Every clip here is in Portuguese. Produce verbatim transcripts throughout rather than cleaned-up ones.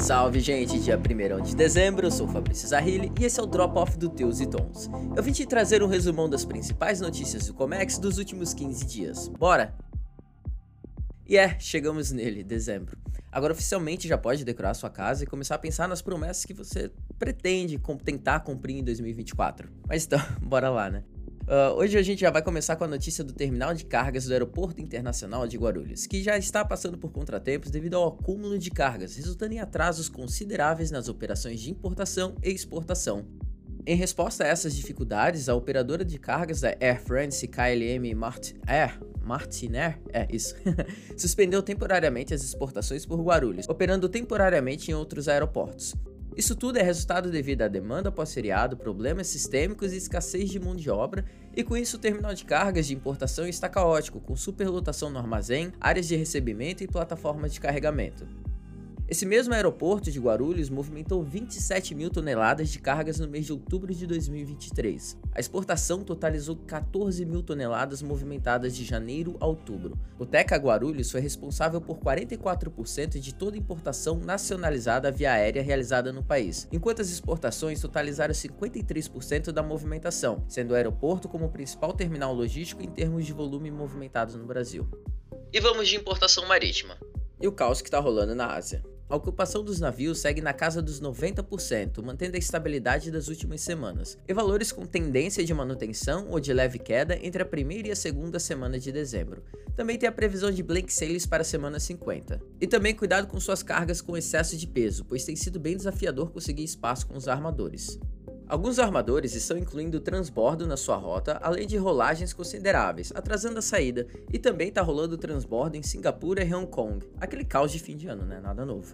Salve gente, dia primeiro de dezembro, eu sou o Fabrício Zahili e esse é o Drop Off do Teus e Tons. Eu vim te trazer um resumão das principais notícias do Comex dos últimos quinze dias, bora? E é, chegamos nele, dezembro. Agora oficialmente já pode decorar sua casa e começar a pensar nas promessas que você pretende tentar cumprir em dois mil e vinte e quatro. Mas então, bora lá, né? Uh, hoje a gente já vai começar com a notícia do terminal de cargas do Aeroporto Internacional de Guarulhos, que já está passando por contratempos devido ao acúmulo de cargas, resultando em atrasos consideráveis nas operações de importação e exportação. Em resposta a essas dificuldades, a operadora de cargas da Air France K L M Mart Air Martinair, é isso, suspendeu temporariamente as exportações por Guarulhos, operando temporariamente em outros aeroportos. Isso tudo é resultado devido à demanda pós-feriado, problemas sistêmicos e escassez de mão de obra, e com isso o terminal de cargas de importação está caótico, com superlotação no armazém, áreas de recebimento e plataformas de carregamento. Esse mesmo aeroporto de Guarulhos movimentou vinte e sete mil toneladas de cargas no mês de outubro de dois mil e vinte e três. A exportação totalizou quatorze mil toneladas movimentadas de janeiro a outubro. O Teca Guarulhos foi responsável por quarenta e quatro por cento de toda importação nacionalizada via aérea realizada no país, enquanto as exportações totalizaram cinquenta e três por cento da movimentação, sendo o aeroporto como o principal terminal logístico em termos de volume movimentado no Brasil. E vamos de importação marítima. E o caos que está rolando na Ásia. A ocupação dos navios segue na casa dos noventa por cento, mantendo a estabilidade das últimas semanas, e valores com tendência de manutenção ou de leve queda entre a primeira e a segunda semana de dezembro. Também tem a previsão de blank sailings para a semana cinquenta. E também cuidado com suas cargas com excesso de peso, pois tem sido bem desafiador conseguir espaço com os armadores. Alguns armadores estão incluindo transbordo na sua rota, além de rolagens consideráveis, atrasando a saída, e também está rolando transbordo em Singapura e Hong Kong, aquele caos de fim de ano, né? Nada novo.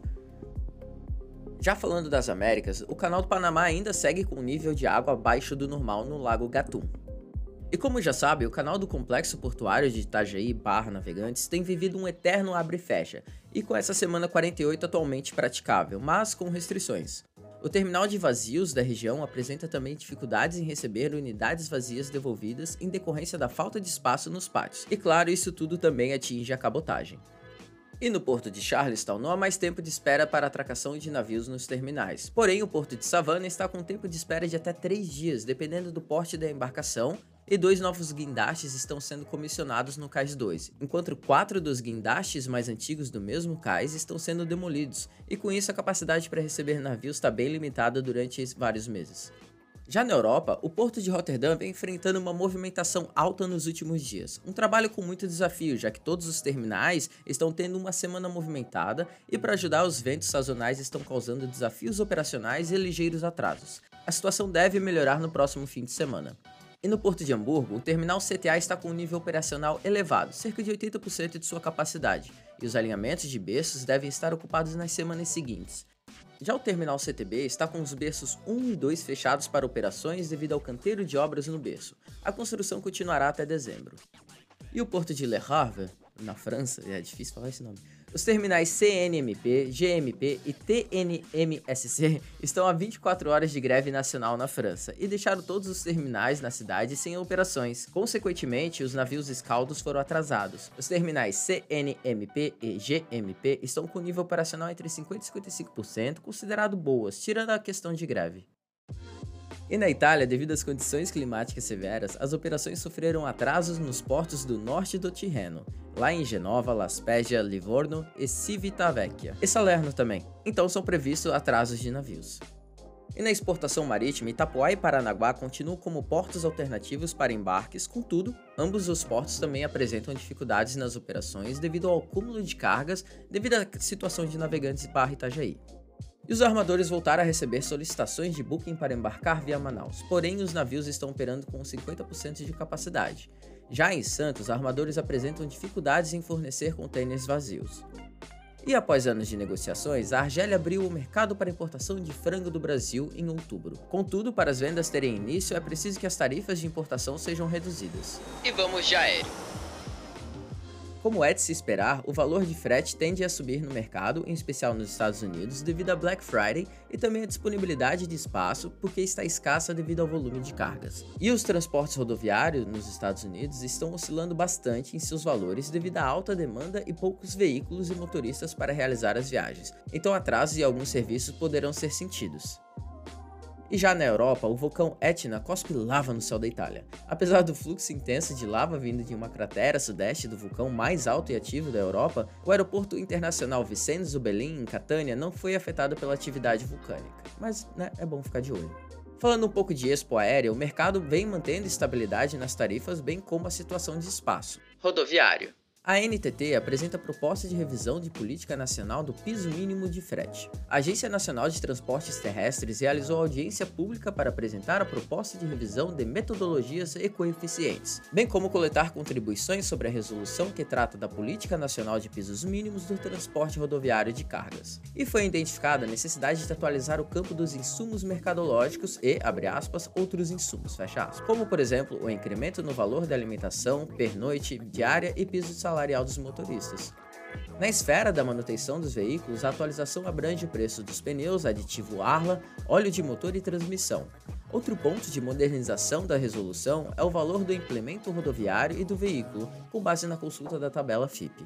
Já falando das Américas, o canal do Panamá ainda segue com um nível de água abaixo do normal no Lago Gatun. E como já sabe, o canal do Complexo Portuário de Itajaí barra Navegantes tem vivido um eterno abre e fecha, e com essa semana quarenta e oito atualmente praticável, mas com restrições. O terminal de vazios da região apresenta também dificuldades em receber unidades vazias devolvidas em decorrência da falta de espaço nos pátios. E claro, isso tudo também atinge a cabotagem. E no porto de Charleston não há mais tempo de espera para atracação de navios nos terminais. Porém, o porto de Savannah está com tempo de espera de até três dias, dependendo do porte da embarcação, e dois novos guindastes estão sendo comissionados no Cais dois, enquanto quatro dos guindastes mais antigos do mesmo cais estão sendo demolidos, e com isso a capacidade para receber navios está bem limitada durante vários meses. Já na Europa, o porto de Roterdã vem enfrentando uma movimentação alta nos últimos dias, um trabalho com muito desafio, já que todos os terminais estão tendo uma semana movimentada e para ajudar os ventos sazonais estão causando desafios operacionais e ligeiros atrasos. A situação deve melhorar no próximo fim de semana. E no Porto de Hamburgo, o terminal C T A está com um nível operacional elevado, cerca de oitenta por cento de sua capacidade, e os alinhamentos de berços devem estar ocupados nas semanas seguintes. Já o terminal C T B está com os berços um e dois fechados para operações devido ao canteiro de obras no berço. A construção continuará até dezembro. E o Porto de Le Havre, na França, é difícil falar esse nome. Os terminais C N M P, G M P e T N M S C estão há vinte e quatro horas de greve nacional na França e deixaram todos os terminais na cidade sem operações. Consequentemente, os navios escaldos foram atrasados. Os terminais C N M P e G M P estão com nível operacional entre cinquenta e cinquenta e cinco por cento, considerado boas, tirando a questão de greve. E na Itália, devido às condições climáticas severas, as operações sofreram atrasos nos portos do norte do Tirreno, lá em Genova, La Spezia, Livorno e Civitavecchia, e Salerno também. Então são previstos atrasos de navios. E na exportação marítima, Itapoá e Paranaguá continuam como portos alternativos para embarques, contudo, ambos os portos também apresentam dificuldades nas operações devido ao acúmulo de cargas devido à situação de navegantes barra Itajaí. E os armadores voltaram a receber solicitações de booking para embarcar via Manaus, porém os navios estão operando com cinquenta por cento de capacidade. Já em Santos, armadores apresentam dificuldades em fornecer contêineres vazios. E após anos de negociações, a Argélia abriu o mercado para importação de frango do Brasil em outubro. Contudo, para as vendas terem início, é preciso que as tarifas de importação sejam reduzidas. E vamos de aéreo. Como é de se esperar, o valor de frete tende a subir no mercado, em especial nos Estados Unidos, devido a Black Friday e também a disponibilidade de espaço, porque está escassa devido ao volume de cargas. E os transportes rodoviários nos Estados Unidos estão oscilando bastante em seus valores devido à alta demanda e poucos veículos e motoristas para realizar as viagens, então atrasos em alguns serviços poderão ser sentidos. E já na Europa, o vulcão Etna cospe lava no céu da Itália. Apesar do fluxo intenso de lava vindo de uma cratera sudeste do vulcão mais alto e ativo da Europa, o aeroporto internacional Vincenzo Zollveig em Catânia não foi afetado pela atividade vulcânica. Mas, né, é bom ficar de olho. Falando um pouco de expo aérea, o mercado vem mantendo estabilidade nas tarifas, bem como a situação de espaço rodoviário. A N T T apresenta proposta de revisão de política nacional do piso mínimo de frete. A Agência Nacional de Transportes Terrestres realizou audiência pública para apresentar a proposta de revisão de metodologias e coeficientes, bem como coletar contribuições sobre a resolução que trata da Política Nacional de Pisos Mínimos do Transporte Rodoviário de Cargas. E foi identificada a necessidade de atualizar o campo dos insumos mercadológicos e, abre aspas, outros insumos, fecha aspas, como por exemplo o incremento no valor da alimentação, pernoite, diária e piso de salário salarial dos motoristas. Na esfera da manutenção dos veículos, a atualização abrange o preço dos pneus, aditivo Arla, óleo de motor e transmissão. Outro ponto de modernização da resolução é o valor do implemento rodoviário e do veículo, com base na consulta da tabela F I P.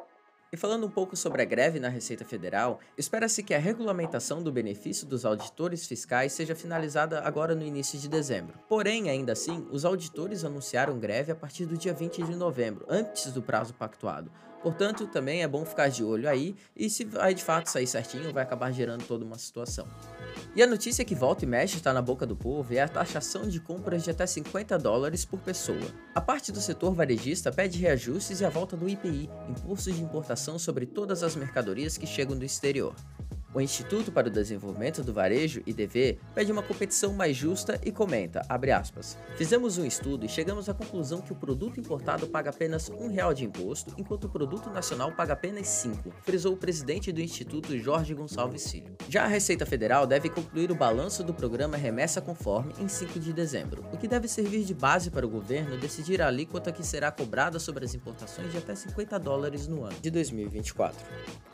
E falando um pouco sobre a greve na Receita Federal, espera-se que a regulamentação do benefício dos auditores fiscais seja finalizada agora no início de dezembro. Porém, ainda assim, os auditores anunciaram greve a partir do dia vinte de novembro, antes do prazo pactuado. Portanto, também é bom ficar de olho aí, e se vai de fato sair certinho, vai acabar gerando toda uma situação. E a notícia que volta e mexe está na boca do povo é a taxação de compras de até cinquenta dólares por pessoa. A parte do setor varejista pede reajustes e a volta do I P I, Imposto de Importação sobre todas as mercadorias que chegam do exterior. O Instituto para o Desenvolvimento do Varejo, I D V, pede uma competição mais justa e comenta, abre aspas, fizemos um estudo e chegamos à conclusão que o produto importado paga apenas um real de imposto, enquanto o produto nacional paga apenas cinco, frisou o presidente do Instituto, Jorge Gonçalves Filho. Já a Receita Federal deve concluir o balanço do programa Remessa Conforme em cinco de dezembro, o que deve servir de base para o governo decidir a alíquota que será cobrada sobre as importações de até cinquenta dólares no ano de dois mil e vinte e quatro.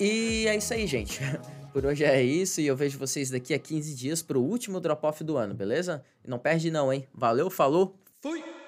E é isso aí, gente. Por hoje é isso e eu vejo vocês daqui a quinze dias pro último drop-off do ano, beleza? Não perde não, hein? Valeu, falou, fui!